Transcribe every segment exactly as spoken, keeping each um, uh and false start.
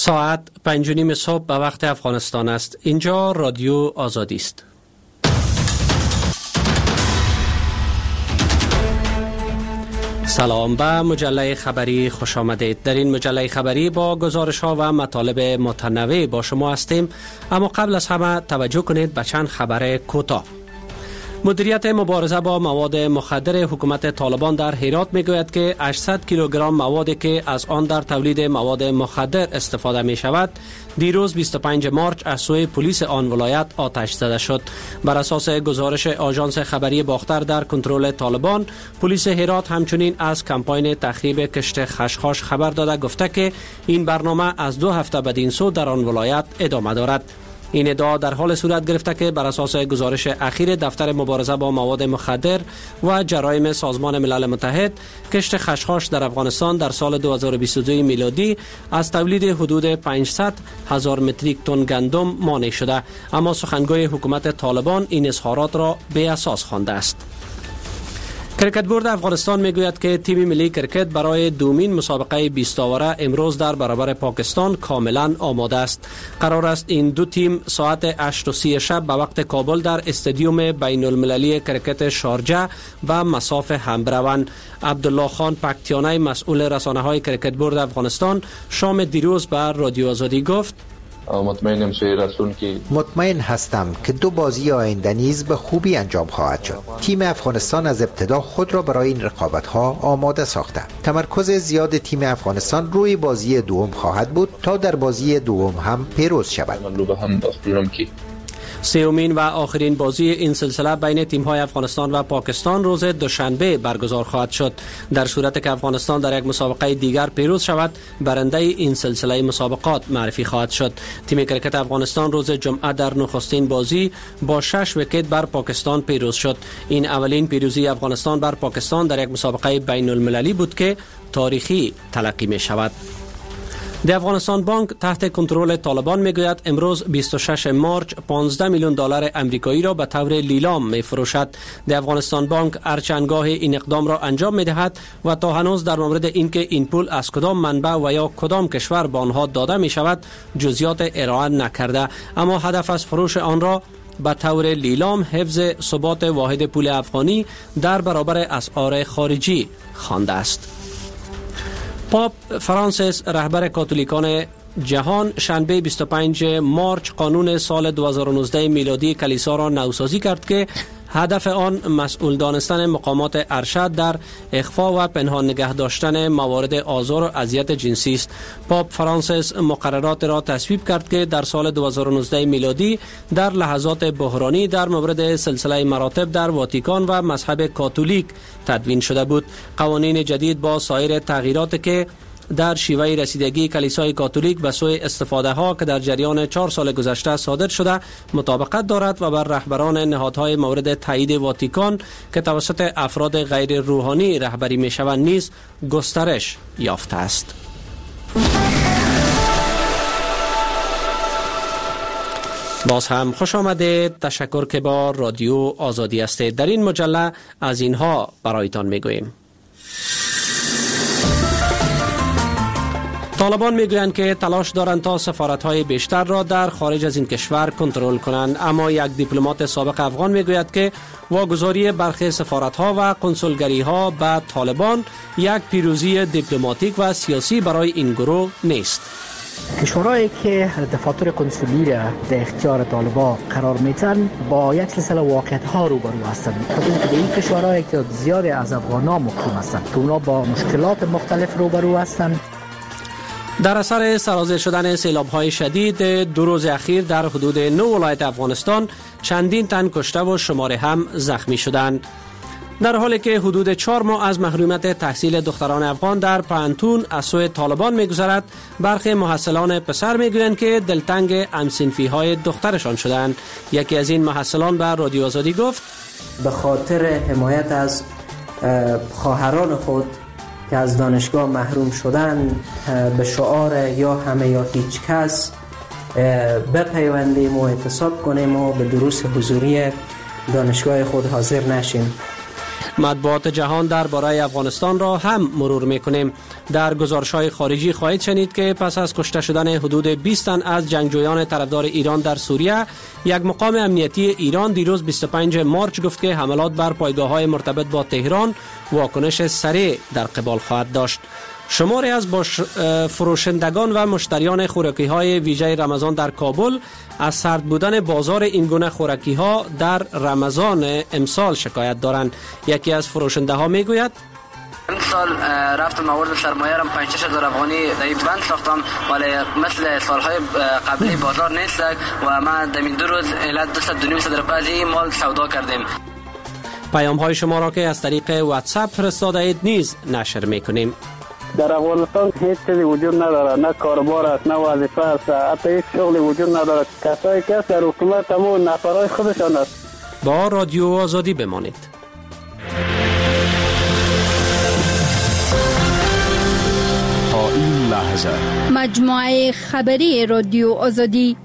ساعت پنج و نیم صبح به وقت افغانستان است. اینجا رادیو آزادی است. سلام، به مجله خبری خوش آمدید. در این مجله خبری با گزارش ها و مطالب متنوع با شما هستیم، اما قبل از همه توجه کنید به چند خبر کوتاه. مدیریت مبارزه با مواد مخدر حکومت طالبان در هرات میگوید که هشتصد کیلوگرم موادی که از آن در تولید مواد مخدر استفاده می شود دیروز بیست و پنجم مارس از سوی پلیس آن ولایت آتش زده شد. بر اساس گزارش آژانس خبری باختر در کنترل طالبان، پلیس هرات همچنین از کمپاین تخریب کشت خشخاش خبر داده گفته که این برنامه از دو هفته بدین سو در آن ولایت ادامه دارد. این ادعا در حال صورت گرفته که بر اساس گزارش اخیر دفتر مبارزه با مواد مخدر و جرایم سازمان ملل متحد، کشت خشخاش در افغانستان در سال دو هزار و بیست و دو میلادی از تولید حدود پانصد هزار متریک تن گندم مانع شده، اما سخنگوی حکومت طالبان این اظهارات را بی اساس خوانده است. کرکت بورد افغانستان میگوید که تیم ملی کرکت برای دومین مسابقه بیست آوره امروز در برابر پاکستان کاملا آماده است. قرار است این دو تیم ساعت هشت و سی شب به وقت کابل در استادیوم بین المللی کرکت شارجه به مسافه هم بروند. عبدالله خان پکتیانی مسئول رسانه‌های کرکت بورد افغانستان شام دیروز به رادیو آزادی گفت: مطمئنم رسول که مطمئن هستم که دو بازی آینده نیز به خوبی انجام خواهد شد. تیم افغانستان از ابتدا خود را برای این رقابت‌ها آماده ساخته. تمرکز زیاد تیم افغانستان روی بازی دوم خواهد بود تا در بازی دوم هم پیروز شود. سومین و آخرین بازی این سلسله بین تیم‌های افغانستان و پاکستان روز دوشنبه برگزار خواهد شد. در صورت که افغانستان در یک مسابقه دیگر پیروز شود، برنده این سلسله مسابقات معرفی خواهد شد. تیم کرکت افغانستان روز جمعه در نخستین بازی با شش ویکت بر پاکستان پیروز شد. این اولین پیروزی افغانستان بر پاکستان در یک مسابقه بین المللی بود که تاریخی تلقی می شود. د افغانستان بانک تحت کنترل طالبان میگوید امروز بیست و ششم مارس پانزده میلیون دلار امریکایی را به طور لیلام می فروشد. د افغانستان بانک هرچندگاه این اقدام را انجام می دهد و تا هنوز در مورد اینکه این پول از کدام منبع و یا کدام کشور به آنها داده می شود جزئیات ارائه نکرده، اما هدف از فروش آن را به طور لیلام حفظ ثبات واحد پول افغانی در برابر اسعار خارجی خوانده است. پاپ فرانسیس رهبر کاتولیکان جهان شنبه بیست و پنجم مارس قانون سال دو هزار و نوزده میلادی کلیسا را نوسازی کرد که هدف آن مسئول دانستن مقامات ارشد در اخفا و پنهان نگه داشتن موارد آزار و اذیت جنسی است. پاپ فرانسیس مقررات را تصویب کرد که در سال دو هزار و نوزده میلادی در لحظات بحرانی در مورد سلسله مراتب در واتیکان و مذهب کاتولیک تدوین شده بود. قوانین جدید با سایر تغییرات که در شیوه رسیدگی کلیسای کاتولیک به سوی استفاده ها که در جریان چهار سال گذشته صادر شده مطابقت دارد و بر رهبران نهادهای مورد تایید واتیکان که توسط افراد غیر روحانی رهبری می شوند نیز گسترش یافته است. باز هم خوش آمدید. تشکر که با رادیو آزادی هستید. در این مجله از اینها برایتان می گوییم. طالبان میگویند که تلاش دارند تا سفارت‌های بیشتر را در خارج از این کشور کنترل کنند، اما یک دیپلمات سابق افغان میگوید که واگذاری برخی سفارت‌ها و کنسولگری‌ها به طالبان یک پیروزی دیپلماتیک و سیاسی برای این گروه نیست. کشورهایی که دفاتر کنسولی را در اختیار طالبان قرار میتن با یک سلسله واقعیت‌ها روبرو هستند. خاطر که این کشورهایی که زیادی از افغان‌ها مقیم هستند که اونا با مشکلات مختلف روبرو هستند. در اثر سرازیر شدن سیلاب‌های شدید دو روز اخیر در حدود نه ولایت افغانستان چندین تن کشته و شماره هم زخمی شدند. در حالی که حدود چهار ماه از محرومیت تحصیل دختران افغان در پانتون از سوی طالبان می‌گذرد، برخی محصلان پسر می‌گویند که دلتنگ هم‌صنفی‌های دخترشان شدند. یکی از این محصلان به رادیو آزادی گفت: به خاطر حمایت از خواهران خود که از دانشگاه محروم شدن به شعار یا همه یا هیچ کس بپیوندیم و اعتصاب کنیم و به دروس حضوری دانشگاه خود حاضر نشیم. مطبوعات جهان درباره افغانستان را هم مرور میکنیم. در گزارش‌های خارجی خواهید شنید که پس از کشته شدن حدود بیست تن از جنگجویان طرفدار ایران در سوریه، یک مقام امنیتی ایران دیروز بیست و پنجم مارچ گفت که حملات بر پایگاه‌های مرتبط با تهران واکنش سریع در قبال خواهد داشت. شماری از باش فروشندگان و مشتریان خوراکی‌های ویژه رمضان در کابل از سرد بودن بازار این گونه خوراکی‌ها در رمضان امسال شکایت دارند. یکی از فروشنده ها میگوید این سال رفتم آوردم سرمایه رم پنج شش هزار افغانی در این بند ساختم، ولی مثل سالهای قبلی بازار نیست و ما در این دو روز علت دوست دو نیم صد روپیه مال سودا کردیم. پیام های شما را که از طریق واتساپ فرستاده اید نیز نشر میکنیم. در افغانستان هیچ چیزی وجود نداره، نه کاربار است، نه وظیفه است، حتی هیچ شغلی وجود نداره. کسایی که در حکومت همون نفرای خودشان است. با رادیو آزادی بمانید. تا این لحظه مجموعه خبری رادیو آزادی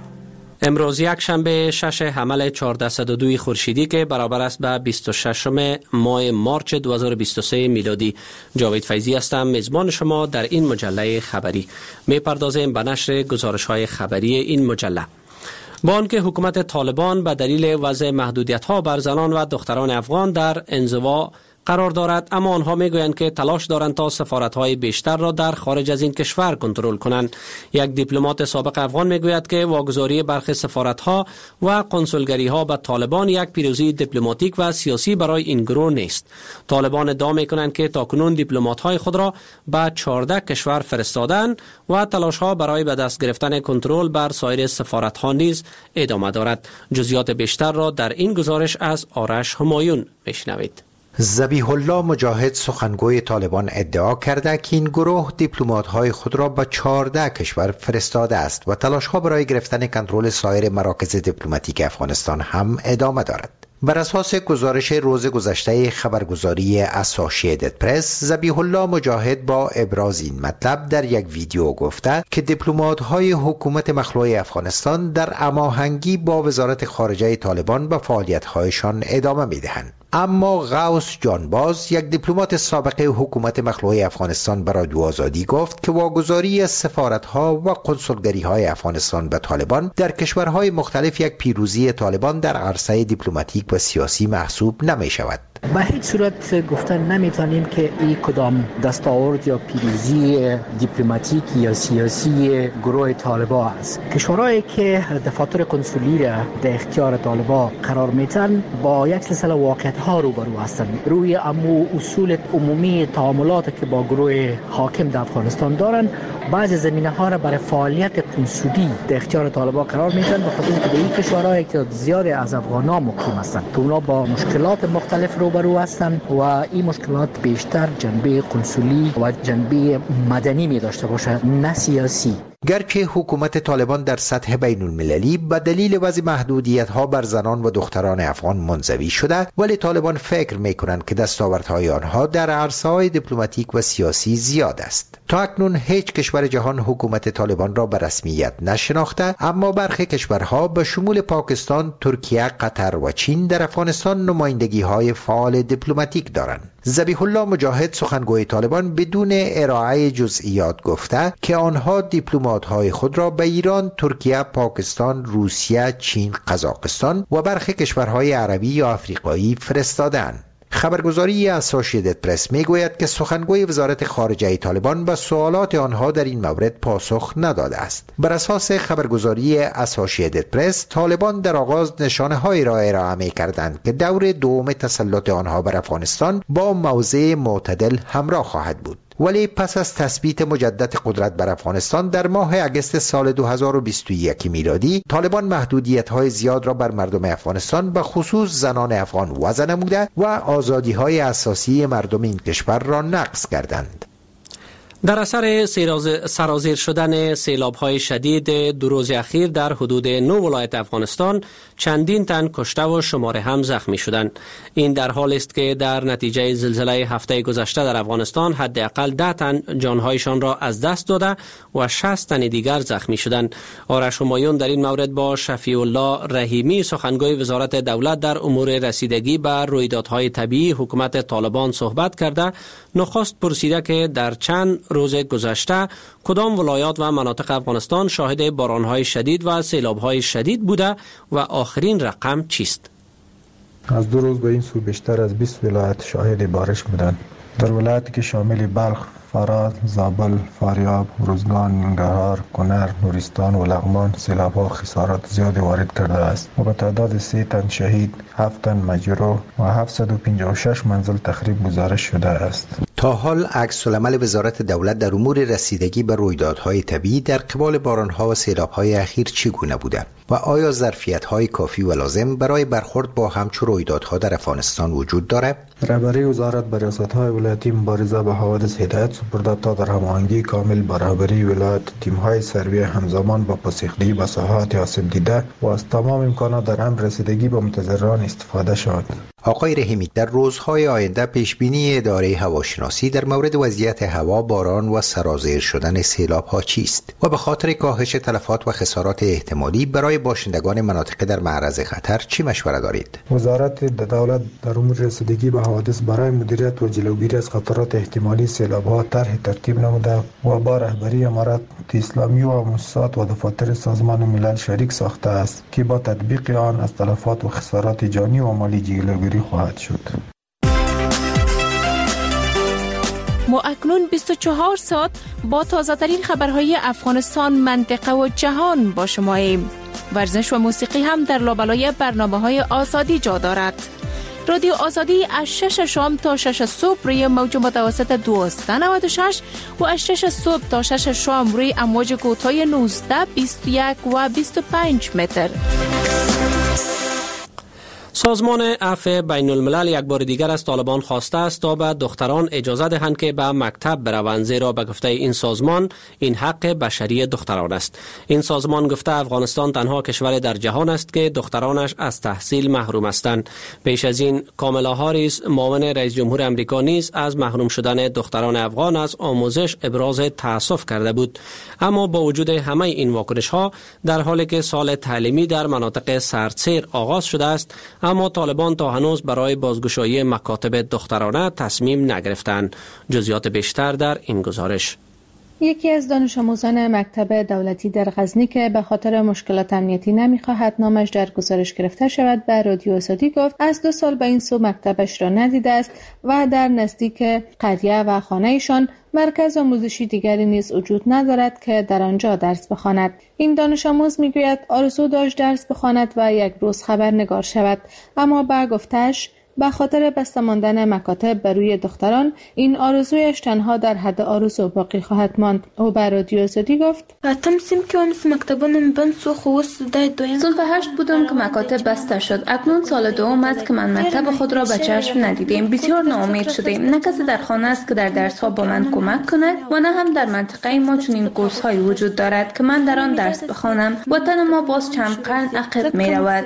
امروز یک شنبه شش حمل چهارصد و دو خورشیدی که برابر است به بیست و ششم ماه مارچ دو هزار و بیست و سه میلادی. جاوید فیضی هستم، میزبان شما در این مجله خبری. می پردازیم به نشر گزارش های خبری این مجله. با آنکه حکومت طالبان به دلیل وضع محدودیت ها بر زنان و دختران افغان در انزوا قرار دارد، اما آنها میگویند که تلاش دارند تا سفارت‌های بیشتر را در خارج از این کشور کنترل کنند. یک دیپلمات سابق افغان میگوید که واگذاری برخی سفارت‌ها و قنسولگری‌ها به طالبان یک پیروزی دیپلماتیک و سیاسی برای این گروه نیست. طالبان ادعا می‌کنند که تاکنون دیپلمات‌های خود را به چهارده کشور فرستادند و تلاش‌ها برای به دست گرفتن کنترل بر سایر سفارت‌ها نیز ادامه دارد. جزئیات بیشتر را در این گزارش از آرش همایون بشنوید. ذبیح الله مجاهد سخنگوی طالبان ادعا کرده که این گروه دیپلمات‌های خود را به چهارده کشور فرستاده است و تلاش‌ها برای گرفتن کنترل سایر مراکز دیپلماتیک افغانستان هم ادامه دارد. بر اساس گزارش روز گذشته خبرگزاری اسوسییتد پرس، ذبیح الله مجاهد با ابراز این مطلب در یک ویدیو گفته که دیپلمات‌های حکومت مخلوع افغانستان در هماهنگی با وزارت خارجه طالبان به فعالیت‌هایشان ادامه می‌دهند. اما غوث جانباز، یک دیپلمات سابق حکومت مخلوع افغانستان، برای رادیو آزادی گفت که واگذاری سفارت‌ها و قنسولگری‌های افغانستان به طالبان در کشورهای مختلف یک پیروزی طالبان در عرصه دیپلماتیک و سیاسی محسوب نمی‌شود. به هیچ صورت گفتن نمیتونیم که این کدام دستاورد یا پیروزی دیپلماتیک یا سیاسی گروه طالبان است. کشورهایی که دفاتر کنسولی را در اختیار طالبان قرار میتن با یک سلسله واقعیت ها روبرو هستند. روی امو اصول عمومی تعاملات که با گروه حاکم در افغانستان دارند، بعضی زمینه ها را برای فعالیت کنسولی در اختیار طالبان قرار میتن، به خاطر اینکه این کشورهایی که زیاد از افغان‌ها مقیم هستند که اونا با مشکلات مختلف روبرو هستند و این مشکلات بیشتر جنبه کنسولی و جنبه مدنی می داشته باشه، نه سیاسی. گرچه حکومت طالبان در سطح بین المللی به دلیل وضع محدودیت‌ها بر زنان و دختران افغان منزوی شده، ولی طالبان فکر می‌کنند که دستاوردهای آنها در عرصه‌های دیپلماتیک و سیاسی زیاد است. تا اکنون هیچ کشور جهان حکومت طالبان را به رسمیت نشناخته، اما برخی کشورها به شمول پاکستان، ترکیه، قطر و چین در افغانستان نمایندگی‌های فعال دیپلماتیک دارند. ذبیح الله مجاهد سخنگوی طالبان بدون ارائه جزئیات گفته که آنها دیپلمات‌های خود را به ایران، ترکیه، پاکستان، روسیه، چین، قزاقستان و برخی کشورهای عربی یا آفریقایی فرستادند. خبرگزاری اسوسییتد پرس میگوید که سخنگوی وزارت خارجه طالبان به سوالات آنها در این مورد پاسخ نداده است. بر اساس خبرگزاری اسوسییتد پرس، طالبان در آغاز نشانه‌هایی را ارائه می‌کردند که دور دوم تسلط آنها بر افغانستان با موضع معتدل همراه خواهد بود. ولی پس از تثبیت مجدد قدرت بر افغانستان در ماه اگست سال دو هزار و بیست و یک میلادی، طالبان محدودیت‌های زیاد را بر مردم افغانستان به خصوص زنان افغان وضع نموده و آزادی‌های اساسی مردم این کشور را نقض کردند. در اثر سرازیر شدن سیلاب‌های شدید دو روز اخیر در حدود نه ولایت افغانستان چندین تن کشته و شماره هم زخمی شدند. این در حالی است که در نتیجه زلزله هفته گذشته در افغانستان حداقل ده تن جانهایشان را از دست داده و شصت تن دیگر زخمی شدند. آرش همایون در این مورد با شفیع الله رحیمی سخنگوی وزارت دولت در امور رسیدگی به رویدادهای طبیعی حکومت طالبان صحبت کرده نخست پرسیده که در چند روز گذشته کدام ولایات و مناطق افغانستان شاهد بارانهای شدید و سیلابهای شدید بوده و آخرین رقم چیست؟ از دو روز به این سو بیشتر از بیست ولایت شاهد بارش بودند. در ولایاتی که شامل بلخ، فرات، زابل، فاریاب، روزگان، ننگرهار، کنر، نورستان و لغمان سیلاب‌ها خسارات زیادی وارد کرده است و به تعداد سه تن شهید، هفت تن مجروح و هفتصد و پنجاه و شش منزل تخریب گزارش شده است. تا حال عکس‌العمل وزارت دولت در امور رسیدگی به رویدادهای طبیعی در قبال باران‌ها و سیلاب‌های اخیر چگونه بوده و آیا ظرفیت‌های کافی و لازم برای برخورد با همچون رویدادها در افغانستان وجود دارد؟ رهبری وزارت به ریاست‌های ولایتی مبارزه با حوادث هدایت سپرده تا در هماهنگی کامل با رهبری ولایت تیم‌های سروی همزمان با پاسخگویی به ساحات آسیب دیده و از تمام امکانات در امر رسیدگی به متضرران استفاده شد. آقای رحیمی، در روزهای آینده پیشبینی اداره هواشناسی در مورد وضعیت هوا، باران و سرازیر شدن سیلاب‌ها چیست و به خاطر کاهش تلفات و خسارات احتمالی برای باشندگان مناطق در معرض خطر چی مشوره دارید؟ وزارت دولت در امور رسیدگی به حوادث برای مدیریت و جلوگیری از خطرات احتمالی سیلاب‌ها طرح ترتیب نموده و با رهبری امارات اسلامی و مؤسسات و دفاتر سازمان ملل شریک ساخته است که با تطبیق آن از تلفات و خسارات جانی و مالی جلوگیری خواهد شد. ما اکنون بیست و چهار ساعت با تازه ترین خبرهای افغانستان، منطقه و جهان با شماییم. ورزش و موسیقی هم در لابلای برنامه‌های آزادی جا دارد. رادیو آزادی از شش شام تا شش صبح روی موج متوسط دویست و نود و شش و از شش صبح تا شش شام روی امواج کوتاه نوزده، بیست و یک و بیست و پنج متر. سازمان عفو بین الملل یک بار دیگر از طالبان خواسته است تا به دختران اجازه دهند که به مکتب بروند، زیرا به گفته این سازمان این حق بشری دختران است. این سازمان گفته افغانستان تنها کشور در جهان است که دخترانش از تحصیل محروم هستند. پیش از این کاملا هاریس معاون رئیس جمهور امریکا نیز از محروم شدن دختران افغان از آموزش ابراز تأسف کرده بود. اما با وجود همه این واکنش ها، در حالی که سال تعلیمی در مناطق سردسیر آغاز شده است، اما طالبان تا هنوز برای بازگشایی مکاتب دخترانه تصمیم نگرفتند. جزئیات بیشتر در این گزارش. یکی از دانش آموزان مکتب دولتی در غزنی که به خاطر مشکلات امنیتی نمیخواهد نامش در گزارش گرفته شود به رادیو آزادی گفت از دو سال به این سو مکتبش را ندیده است و در نزدیک قریه و خانه‌شان مرکز آموزشی دیگری نیز وجود ندارد که در آنجا درس بخواند. این دانش آموز میگوید آرزو داشت درس بخواند و یک روز خبرنگار شود، اما به گفتش به خاطر بسته ماندن مکاتب بر روی دختران این آرزویش تنها در حد آرزو باقی خواهد ماند. او به رادیو آزادی گفت سال هشت بودم که مکاتب بسته شد. اکنون سال دوم است که من مکتب خود را به چشم ندیدیم. بسیار ناامید شدیم. نه کسی در خانه است که در درس ها با من کمک کند و نه هم در منطقه ما چنین کورس های وجود دارد که من در آن درس بخوانم. وطن ما باز چند قرن عقب می رود.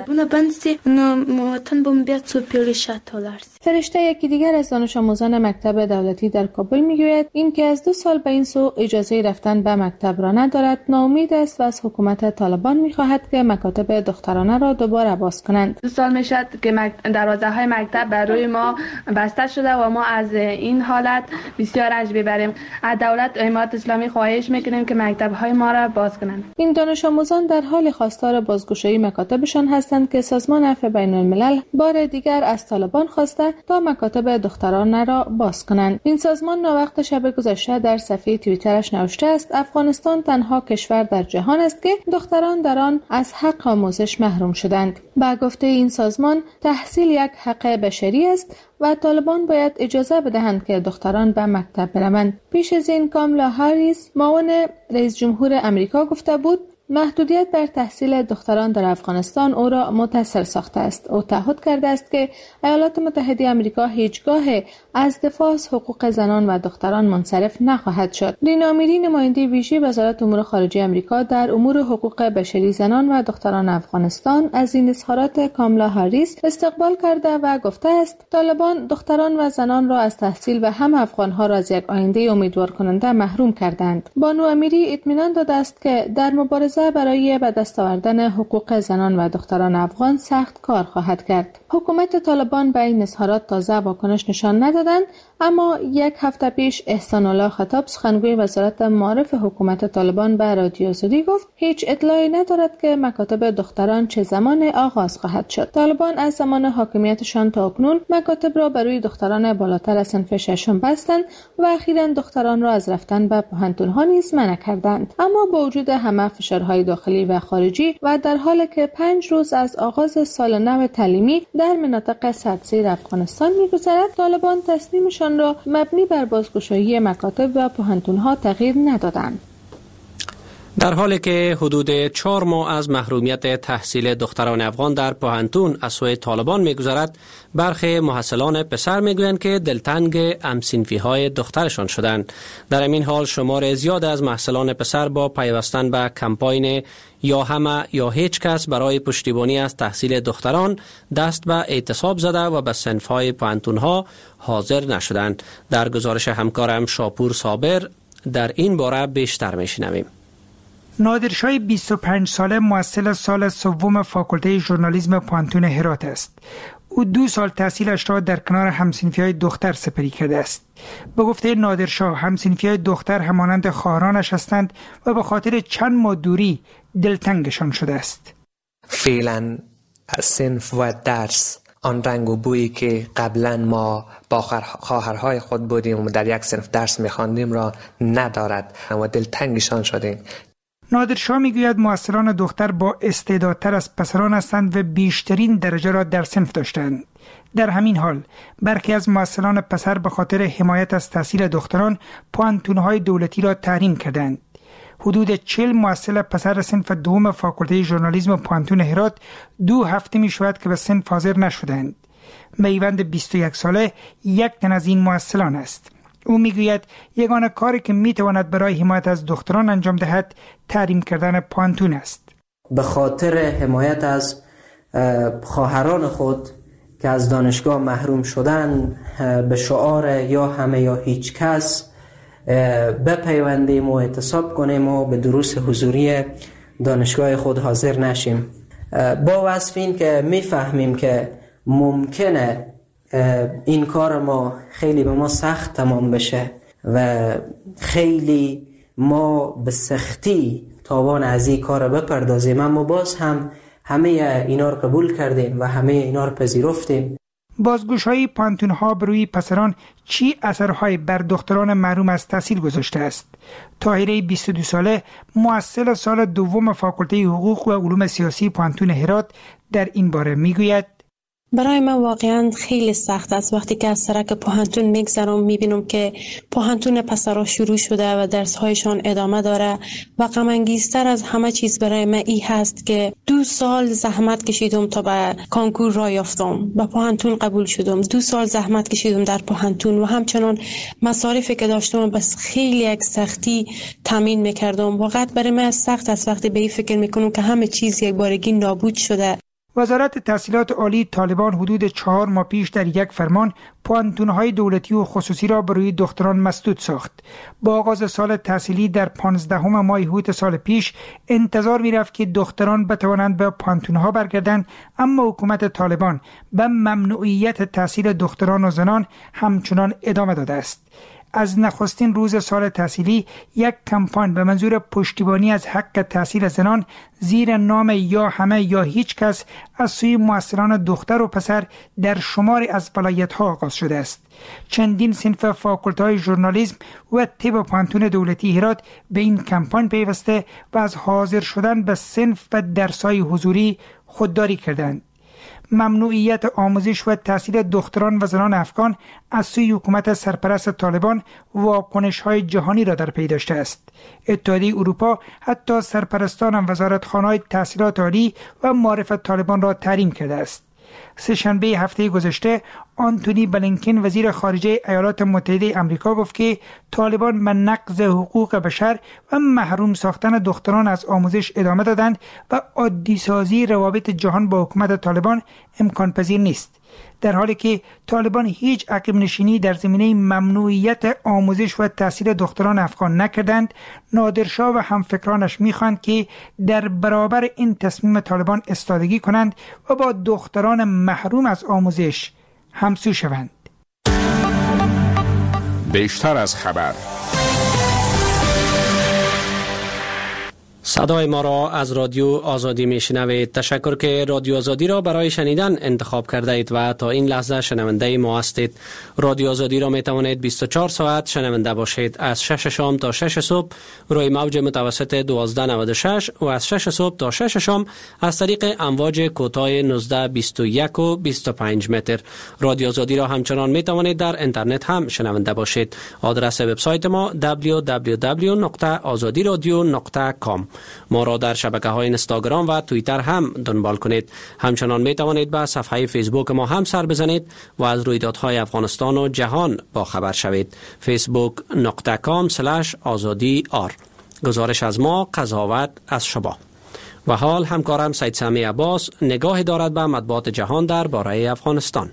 فرشته یکی دیگر از دانش آموزان مکتب دولتی در کابل میگوید این که از دو سال به این سو اجازه رفتن به مکتب را ندارد، ناامید است و از حکومت طالبان میخواهد که مکاتب دخترانه را دوباره باز کنند. دو سال میشد که دروازه های مکتب بر روی ما بسته شده و ما از این حالت بسیار رنج میبریم. از دولت و امارات اسلامی خواهش میکنیم که مکتب های ما را باز کنند. این دانش آموزان در حال خواستار بازگشایی مکاتبشان هستند که سازمان عفو بین الملل بار دیگر از طالبان خواسته تا مکاتب دخترانه را باز کنند. این سازمان ناوقت شب گذشته در صفحه توییترش نوشته است افغانستان تنها کشور در جهان است که دختران در آن از حق آموزش محروم شدند. با گفته این سازمان تحصیل یک حق بشری است و طالبان باید اجازه بدهند که دختران به مکتب بروند. پیش از این کاملا هاریس معاون رئیس جمهور امریکا گفته بود محدودیت بر تحصیل دختران در افغانستان او را متاثر ساخته است. او تعهد کرده است که ایالات متحده آمریکا هیچگاه از دفاع از حقوق زنان و دختران منصرف نخواهد شد. رینا میری، نماینده ویژه وزارت امور خارجه آمریکا در امور حقوق بشری زنان و دختران افغانستان، از این اظهارات کاملا هاریس استقبال کرده و گفته است طالبان دختران و زنان را از تحصیل و هم افغانها را از یک آینده امیدوار کننده محروم کردند. بانو امیری اطمینان داده است که در مبارزه برای به دست آوردن حقوق زنان و دختران افغان سخت کار خواهد کرد. حکومت طالبان به این اظهارات تازه واکنش نشان ندادند، اما یک هفته پیش احسان الله خطاب، سخنگوی وزارت معارف حکومت طالبان، به رادیو آزادی گفت هیچ اطلاعی ندارد که مکاتب دختران چه زمان آغاز خواهد شد. طالبان از زمان حاکمیتشان تا اکنون مکاتب را برای دختران بالاتر از صنف ششم بستند و اخیراً دختران را از رفتن به پوهنتون‌ها نیز منع کردند. اما با وجود همه فشارهای داخلی و خارجی و در حالی که پنج روز از آغاز سال نو تعلیمی در مناطق سردسیر افغانستان می‌گذرد، طالبان تصمیمشان را مبنی بر بازگشایی مکاتب و پوهنتون‌ها تغییر ندادند. در حالی که حدود چهار ماه از محرومیت تحصیل دختران افغان در پوهنتون از سوی طالبان می‌گذرد، برخی محصلان پسر می‌گویند که دلتنگ هم‌صنفی‌های دخترشان شدند. در این حال شمار زیاد از محصلان پسر با پیوستن به کمپاین یا همه یا هیچ کس برای پشتیبانی از تحصیل دختران دست به اعتصاب زده و به صنف‌های پوهنتون‌ها حاضر نشدند. در گزارش همکارم شاپور صابر در این باره بیشتر می‌شنویم. نادرشاه بیست و پنج ساله محصل سال سوم فاکولته ژورنالیسم پوهنتون هرات است. او دو سال تحصیلش را در کنار همصنفی‌های دختر سپری کرده است. به گفته نادرشاه، همصنفی‌های دختر همانند خواهرانش هستند و به خاطر چند ماه دوری دلتنگشان شده است. فعلا صنف و درس آن رنگ و بویی که قبلا ما با خواهرهای خود بودیم و در یک صنف درس می‌خواندیم را ندارد و دلتنگشان شدیم. نادرشاه میگوید محصلان دختر با استعدادتر از پسران هستند و بیشترین درجه را در صنف داشتند. در همین حال برخی از محصلان پسر به خاطر حمایت از تحصیل دختران پوهنتون‌های دولتی را تحریم کردند. حدود چهل محصل پسر صنف دوم فاکولته ژورنالیسم پوهنتون هرات دو هفته می شود که به صنف حاضر نشدند. میوند بیست و یک ساله یک تن از این محصلان است. او میگوید یگانه کاری که میتواند برای حمایت از دختران انجام دهد تحریم کردن پوهنتون است. به خاطر حمایت از خواهران خود که از دانشگاه محروم شدن، به شعار یا همه یا هیچ کس بپیوندیم و اعتصاب کنیم و به دروس حضوری دانشگاه خود حاضر نشیم. با وصف این که میفهمیم که ممکنه این کار ما خیلی به ما سخت تمام بشه و خیلی ما به سختی تاوان از این کار بپردازیم، اما باز هم همه اینا رو قبول کردیم و همه اینا رو پذیرفتیم. بازگشایی پوهنتون‌ها بر روی پسران چی اثرهای بر دختران محروم از تحصیل گذاشته است؟ طاهره بیست و دو ساله محصل سال دوم فاکولته حقوق و علوم سیاسی پوهنتون هرات در این باره میگوید: برای من واقعا خیلی سخت است وقتی که از سرک پوهنتون میگذرم میبینم که پوهنتون پسرها شروع شده و درسهایشان ادامه داره و غم انگیزتر از همه چیز برای من این هست که دو سال زحمت کشیدم تا به کانکور راه یافتم، به پوهنتون قبول شدم، دو سال زحمت کشیدم در پوهنتون و همچنان مصارفی که داشتم بس خیلی یک سختی تامین میکردم. واقعا برای من سخت است وقتی به این فکر میکنم که همه چیز یک بارگی نابود شده. وزارت تحصیلات عالی طالبان حدود چهار ماه پیش در یک فرمان پوهنتون‌های دولتی و خصوصی را برای دختران مسدود ساخت. با آغاز سال تحصیلی در پانزدهم ماه هوت سال پیش انتظار می‌رفت که دختران بتوانند به پوهنتون‌ها برگردند، اما حکومت طالبان به ممنوعیت تحصیل دختران و زنان همچنان ادامه داده است. از نخستین روز سال تحصیلی یک کمپاین به منظور پشتیبانی از حق تحصیل زنان زیر نام یا همه یا هیچ کس از سوی محصلان دختر و پسر در شماری از ولایت‌ها آغاز شده است. چندین صنف فاکولته‌های ژورنالیسم و طب پوهنتون دولتی هرات به این کمپاین پیوسته و از حاضر شدن به صنف و درس‌های حضوری خودداری کردند. ممنوعیت آموزش و تحصیل دختران و زنان افغان از سوی حکومت سرپرست طالبان واکنش‌های جهانی را در پی داشته است. اتحادیه اروپا حتی سرپرستان وزارتخانه‌های تحصیلات عالی و معرفت طالبان را تحریم کرده است. سه‌شنبه هفته گذشته آنتونی بلینکن وزیر خارجه ایالات متحده آمریکا گفت که طالبان به نقض حقوق بشر و محروم ساختن دختران از آموزش ادامه دادند و عادی سازی روابط جهان با حکومت طالبان امکان پذیر نیست، در حالی که طالبان هیچ عقب نشینی در زمینه ممنوعیت آموزش و تحصیل دختران افغان نکردند. نادرشاه و همفکرانش می‌خواهند که در برابر این تصمیم طالبان استادگی کنند و با دختران محروم از آموزش همسو شوند. بیشتر از خبر. صدای ما را از رادیو آزادی میشنوید. تشکر که رادیو آزادی را برای شنیدن انتخاب کرده اید و تا این لحظه شنونده ما هستید. رادیو آزادی را می توانید بیست و چهار ساعت شنونده باشید. از شش شام تا شش صبح روی موج متوسط دوازده نود و شش و از شش صبح تا شش شام از طریق امواج کوتاه نوزده بیست و یک و بیست و پنج متر. رادیو آزادی را همچنان می توانید در اینترنت هم شنونده باشید. آدرس وبسایت ما دبلیو دبلیو دبلیو دات آزادی رادیو دات کام. ما را در شبکه‌های اینستاگرام و توییتر هم دنبال کنید. همچنان می توانید به صفحه فیسبوک ما هم سر بزنید و از رویدادهای افغانستان و جهان با خبر شوید. فیسبوک دات کام اسلش آزادی آر. گزارش از ما، قضاوت از شما. و حال همکارم سید سامی عباس نگاهی دارد به مطبوعات جهان درباره افغانستان.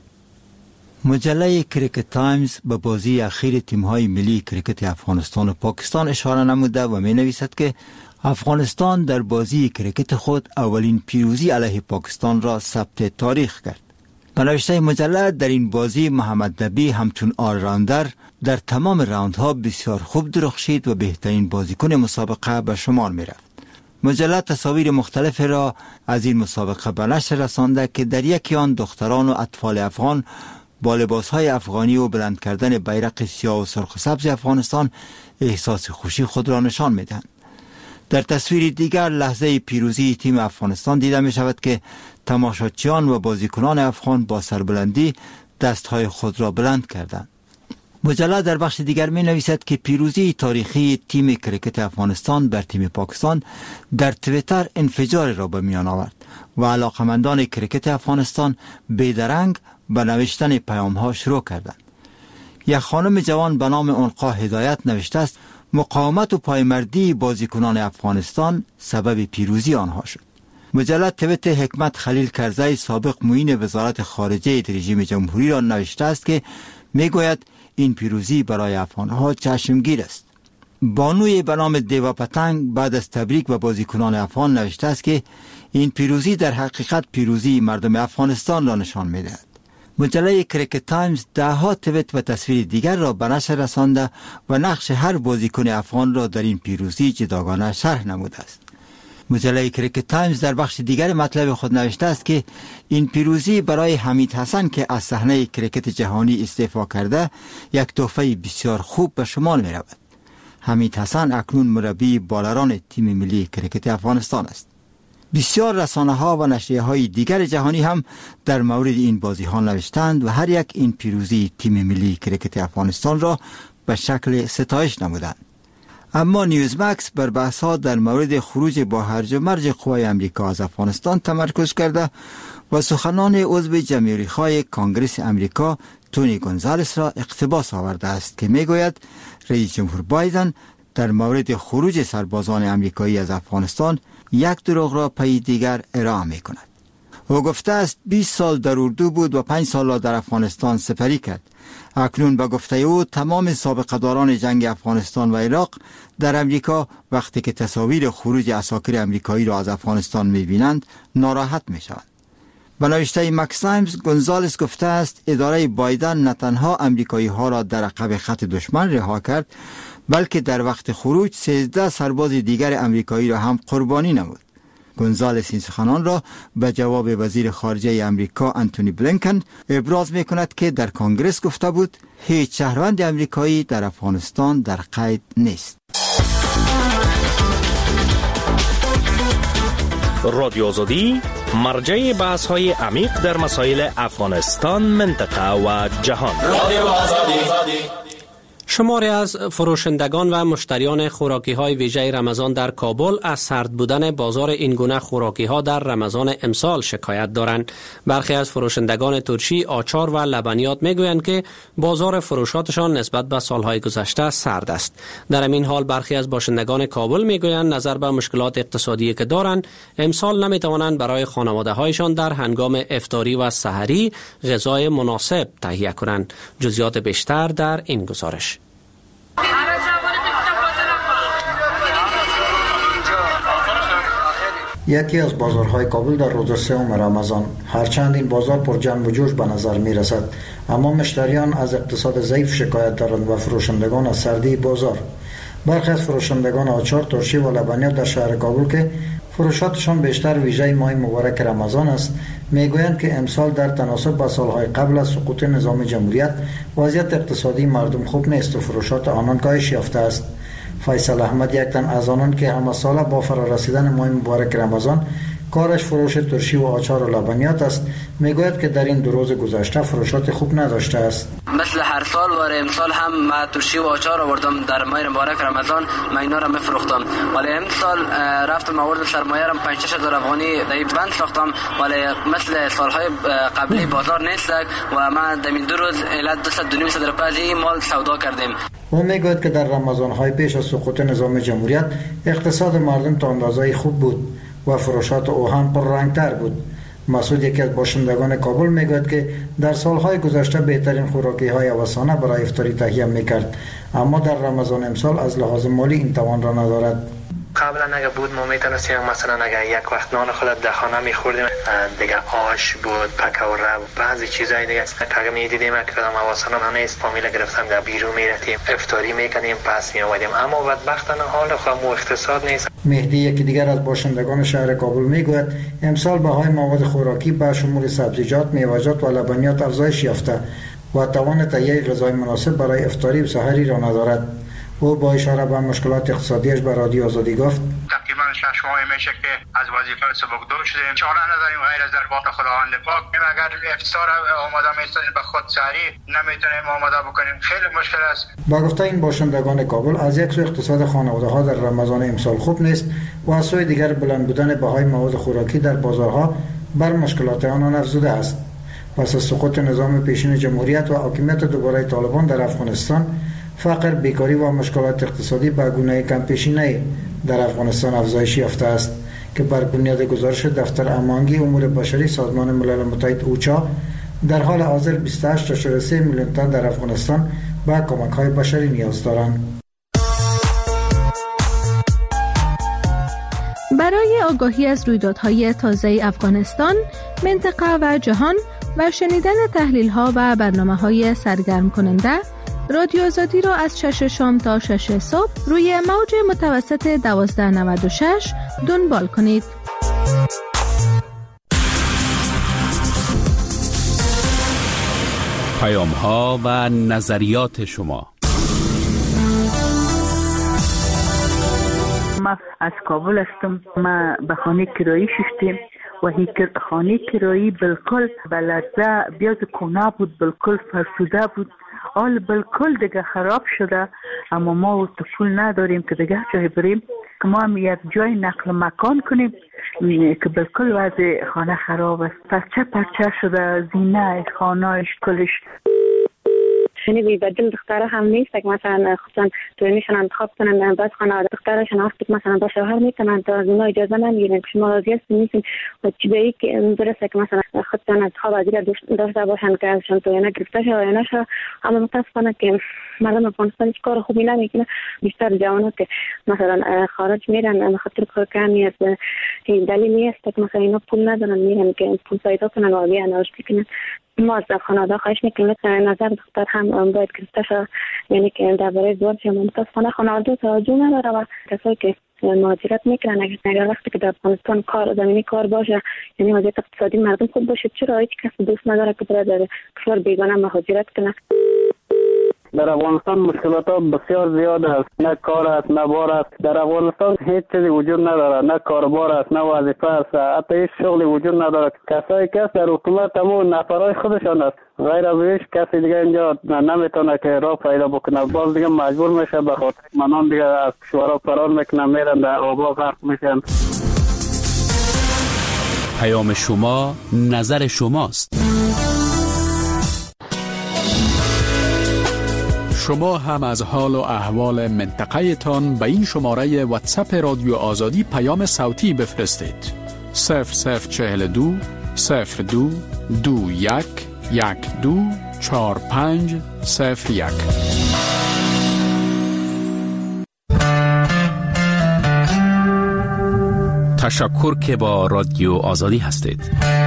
مجله کریکت تایمز به بازی اخیر تیم‌های ملی کریکت افغانستان و پاکستان اشاره نموده و می نویسد که افغانستان در بازی کریکت خود اولین پیروزی علیه پاکستان را ثبت تاریخ کرد. به نوشته مجله در این بازی محمد نبی همچون آل راوندر در تمام راوندها بسیار خوب درخشید و بهترین بازیکن مسابقه به شمار می رفت. مجله تصاویر مختلف را از این مسابقه به نشر رسانده که در یکی آن دختران و اطفال افغان با لباسهای افغانی و بلند کردن بیرق سیاه و سرخ و سبز افغانستان احساس خوشی خود را نشان می دهند. در تصویر دیگر لحظه پیروزی تیم افغانستان دیده می شود که تماشاچیان و بازیکنان افغان با سربلندی دستهای خود را بلند کردند. مجله در بخش دیگر می نویسد که پیروزی تاریخی تیم کریکت افغانستان بر تیم پاکستان در تویتر انفجار را به میان آورد و علاقمندان کریکت افغانستان بیدرنگ به نوشتن پیام ها شروع کردند. یک خانم جوان به نام انقا هدایت نوشته است: مقاومت و پایمردی بازیکنان افغانستان سبب پیروزی آنها شد. مجله تویت حکمت خلیل کرزی سابق معین وزارت خارجه رژیم جمهوری را نوشته است که میگوید این پیروزی برای افغانها چشمگیر است. بانوی به نام دیوا پتنگ بعد از تبریک به بازیکنان افغان نوشته است که این پیروزی در حقیقت پیروزی مردم افغانستان را نشان می‌دهد. مجله کریکت تایمز ده ها تویت و تصویر دیگر را به نشر رسانده و نقش هر بازیکن افغان را در این پیروزی جداگانه شرح نموده است. مجله کریکت تایمز در بخش دیگر مطلب خود نوشته است که این پیروزی برای حمید حسن که از صحنه کریکت جهانی استعفا کرده یک تحفه بسیار خوب به شمار می رود. حمید حسن اکنون مربی بالران تیم ملی کریکت افغانستان است. بسیار رسانه ها و نشریه های دیگر جهانی هم در مورد این بازی ها نوشتند و هر یک این پیروزی تیم ملی کریکت افغانستان را به شکل ستایش نمودند. اما نیوزمکس بر بحث ها در مورد خروج با هرج و مرج قوای امریکا از افغانستان تمرکز کرده و سخنان عضو جمهوری خواه کانگرس امریکا تونی گونزالس را اقتباس آورده است که میگوید رئیس جمهور بایدن در مورد خروج سربازان امریکایی از افغانستان یک دروغ را پی دیگر ارائه می کند. او گفته است بیست سال در اردو بود و پنج سال را در افغانستان سپری کرد. اکنون به گفته او تمام سابقه داران جنگ افغانستان و عراق در امریکا وقتی که تصاویر خروج عساکر امریکایی را از افغانستان می بینند ناراحت می شوند. به نوشته مکس تایمز گونزالس گفته است اداره بایدن نه تنها امریکایی ها را در عقب خط دشمن رها کرد بلکه در وقت خروج سیزده سرباز دیگر امریکایی را هم قربانی نمود. گونزالس این سخنان را به جواب وزیر خارجه امریکا آنتونی بلینکن ابراز می کند که در کنگرس گفته بود هیچ شهروند امریکایی در افغانستان در قید نیست. رادیو آزادی مرجع بحث های عمیق در مسائل افغانستان، منطقه و جهان. رادیو آزادی. شماری از فروشندگان و مشتریان خوراکی های ویژه رمضان در کابل از سرد بودن بازار این گونه خوراکی ها در رمضان امسال شکایت دارند. برخی از فروشندگان ترشی، آچار و لبنیات میگویند که بازار فروشاتشان نسبت به سالهای گذشته سرد است. در همین حال برخی از باشندگان کابل میگویند نظر به مشکلات اقتصادی که دارند، امسال نمیتوانند برای خانواده هایشان در هنگام افطاری و سحری غذای مناسب تهیه کنند. جزئیات بیشتر در این گزارش. یکی از بازارهای کابل در روز سوم رمضان، هرچند این بازار پر جنب و جوش به نظر می رسد، اما مشتریان از اقتصاد ضعیف شکایت دارند و فروشندگان از سردی بازار. برخی از فروشندگان آچار، ترشی و لبنیات در شهر کابل که فروشاتشان بیشتر ویژه ماه مبارک رمضان است، میگویند که امسال در تناسب با سالهای قبل از سقوط نظام جمهوریت وضعیت اقتصادی مردم خوب نیست و فروشات آنان کاهش یافته است. فیصل احمد، یک تن از آنان که همه ساله با فرارسیدن ماه مبارک رمضان کارش فروش ترشی و آچار و لبنیات است، میگوید که در این دو روز گذشته فروشات خوب نداشته است. مثل هر سال و امسال هم ما ترشی و آچار آوردم در ماه مبارک رمضان، ما اینا را میفروختم، ولی امسال رفتم آوردم سرمایه را پنج شش هزار افغانی در بند ساختم، ولی مثل سالهای قبلی بازار نیست و ما در این دو روز الی دویست و نود روپیه مال سودا کردیم. او میگوید که در رمضان‌های پیش از سقوط نظام جمهوریت اقتصاد مردم تا اندازه‌ای خوب بود و فروشات او هم پررنگ‌تر بود. مسعود، یکی از باشندگان کابل، میگوید که در سالهای گذشته بهترین خوراکی‌های اوسانه برای افطاری تهیه میکرد، اما در رمضان امسال از لحاظ مالی این توان را ندارد. قبلا اگه بود ما میتونستیم مثلا اگه یک وقت نان خودت در خانه میخوردیم، دیگه آش بود، پکوره بود، بعضی چیزای دیگه اگه میدیدیم که کدام اواسانا نیست، فامیل گرفتم در بیرون میرفتیم افطاری میکنیم پس میآمدیم، اما بدبختانه حال خودمون اقتصاد نیست. مهدی، یکی دیگر از باشندگان شهر کابل، میگوید امسال بهای مواد خوراکی به شمول سبزیجات، میوه‌جات و لبنیات افزایش یافته و توان تهیه غذای مناسب برای افطاری و سحری را ندارد. او با اشاره به مشکلات اقتصادیش به رادیو آزادی گفت: تقریبا شش ماه میشه که از وظیفه سبکدور شدیم، چاره نداریم غیر از دربار خداوند پاک. اگر افطار آماده می‌سازیم به خود سحری نمیتونیم آماده بکنیم، خیلی مشکل است. با گفته این باشندگان کابل، از یک سو اقتصاد خانواده‌ها در رمضان امسال خوب نیست و از سوی دیگر بلند بودن بهای مواد خوراکی در بازارها بر مشکلات آنان افزوده است. پس از سقوط نظام پیشین جمهوریت و حاکمیت دوباره طالبان در افغانستان، فقر، بیکاری و مشکلات اقتصادی به گونه کم پیشینه در افغانستان افزایش یافته است که بر بنیاد گزارش دفتر امانگی امور بشری سازمان ملل متحد اوچا در حال حاضر بیست و هشت ممیز سه میلیون تن در افغانستان به کمک‌های بشری نیاز دارند. برای آگاهی از رویدادهای تازه افغانستان، منطقه و جهان و شنیدن تحلیل‌ها و برنامه‌های سرگرم کننده، رادیو آزادی را از شش شام تا شش صبح روی موج متوسط دوازده نود و شش دنبال کنید. پیام ها و نظریات شما. ما از کابل هستم. ما به خانه کرایی شدیم و هی خانه کرایی بالکل بلده بیاز کنه بود، بالکل فرسوده بود، حال بالکل دیگه خراب شده. اما ما تو پول نداریم که دیگه جای بریم که ما هم یک جای نقل مکان کنیم که بالکل وضع خانه خراب است، پرچه پرچه شده، زینه خانهش کلش. شنیدی بدل دختره هم نیست که مثلا خصوصا توی میشن انتخاب کنن، بعد خانواده دخترشون هست مثلا با شوهر میتونن تا از اونها اجازه نمیگیرن که شما راضی هستین نیستین و چی به یک درسته که مثلا خودتان انتخاب عادی داشته باشن که ازشان توی نگرفته شه و یا نشه. اما متاسفانه که مردم افغانستان هیچ کار خوبی نمیکنه. بیشتر جوانات که مثلا خارج میرن به خاطر کار کمی است، دلیلی است که مثلا اینا پول ندارن میرن که پول پیدا کنن و بیان نوش بکنن. ما از خانواده خواهش میکنیم که نظر دختر هم باید گرفته شد، یعنی که درباره ازدواج هم متاسفانه خانواده توجه نداره و کسایی که مهاجرت میکنن اگر وقتی که در افغانستان کار زمینی کار باشه، یعنی وضعیت اقتصادی مردم خوب باشه، چرا هیچ کس دوست نداره که برای در کشور بیگانه مهاجرت کنه. در افغانستان مشکلات ها بسیار زیاد است، نه کار است نه بار است. در افغانستان هیچ چیزی وجود نداره، نه کاربار است نه وظیفه است، حتی هیچ شغلی وجود نداره. کسایی که در حکومت همون نفرای خودشان است، غیر از هیچ کسی دیگه اینجا نمیتونه که راه پیدا بکنه. باز دیگه مجبور میشه به خاطر منان دیگه از کشورها فرار میکنن، میرن در آبا غرق میشن. پیام شما نظر شماست. شما هم از حال و احوال منطقه تان به این شماره واتساپ رادیو آزادی پیام صوتی بفرستید. صفر صفر چهل دو صفر دو دو یک یک دو چهار پنج صفر یک. تشکر که با رادیو آزادی هستید.